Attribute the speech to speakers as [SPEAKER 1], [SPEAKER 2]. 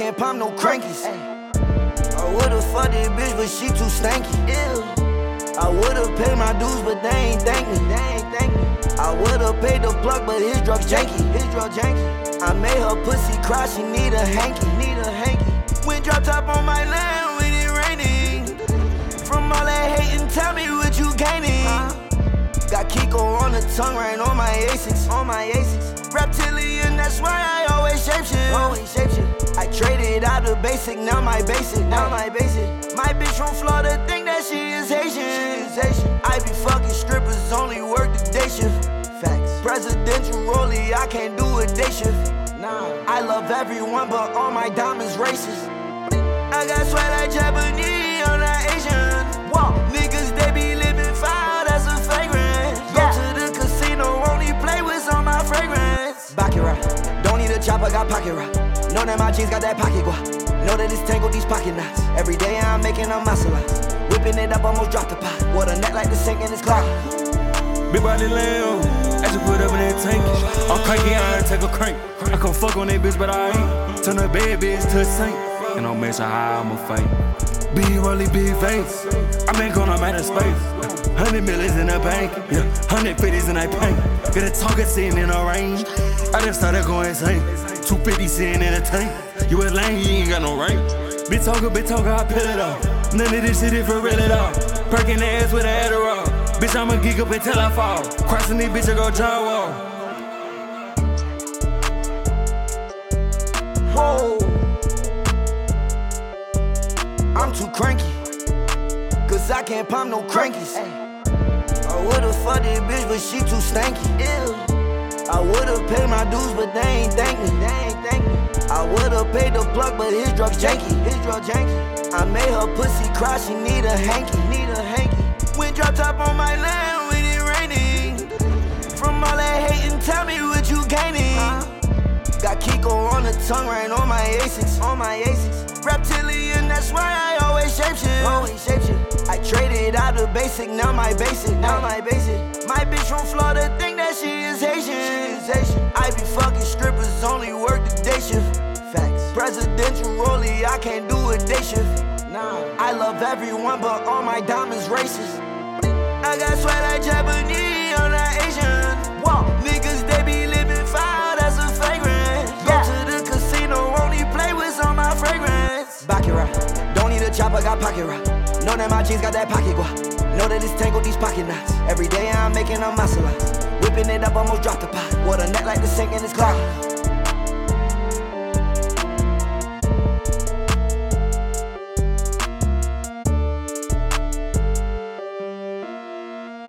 [SPEAKER 1] can't pop no crankies. I would've fucked this bitch, but she too stanky. I would've paid my dues, but they ain't thank me. I would've paid the plug, but his drugs janky. I made her pussy cry, she need a hanky. Went drop top on my land when it raining. From all that hating, tell me what you gaining. Got Kiko on the tongue, right on my Asics. Reptilian, that's why I always shapeshift. I traded out the basic, now my basic. My bitch from Florida think that she is Haitian. I be fucking strippers, only work the day shift. Facts. Presidential rollie, I can't do a day shift. I love everyone, but all my diamonds racist. I got sweat like Japanese, I'm not Asian. Niggas, they be living foul, that's a fragrance. Go to the casino, only play with some of my fragrance. Baccarat, don't need a chopper, got pocket rock. Know that my jeans got that pocket guap. Know that it's tangled, these pocket knots. Every day I'm making a masalats. Whipping it up, almost dropped the pot. Water neck like the sink in his clock.
[SPEAKER 2] Big body lamb, I just put up in that tank. I'm cranky, I ain't take a crank. I can fuck on that bitch, but I ain't. Turn a bad bitch to a saint. And don't mention how I'ma fight. Big rolly, big face. I been gone, I'm out of space. 100 millions in the bank, 150s in that paint. Get a target sitting in a range. I just started going insane. 250 sitting in a tank. You a lame, you ain't got no rank. Bitch talker, I peel it off. None of this shit is for real at all. Perking the ass with an Adderall. Bitch, I'ma geek up until I fall. Crossing these bitch, I go John Wall.
[SPEAKER 1] Whoa, I'm too cranky, cause I can't pop no crankies. I would've fucked this bitch, but she too stanky. I would've paid my dues, but they ain't thank me. I would've paid the plug, but his drugs janky. I made her pussy cry, she need a hanky. Went drop top on my land when it raining. From all that hating, tell me what you gaining. Got Kiko on the tongue, right on my Asics. Reptilian, that's why I always shapeshift. I traded out the basic, now my basic. My bitch from Florida think that she is Haitian. I be fucking strippers, only work the day shift. Facts. Presidential rollie, I can't do a day shift. I love everyone, but all my diamonds racist. I got sweat like Japanese, I'm not Asian. Niggas, they be living foul, that's a fragrance. Go to the casino, only play with some of my fragrance. Baccarat, don't need a chopper, got pocket rock. Know that my jeans got that pocket guap. Know that it's tangled, these pocket knots. Every day I'm making a masalats. Whipping it up, almost dropped the pot. Water neck like the sink in his clock.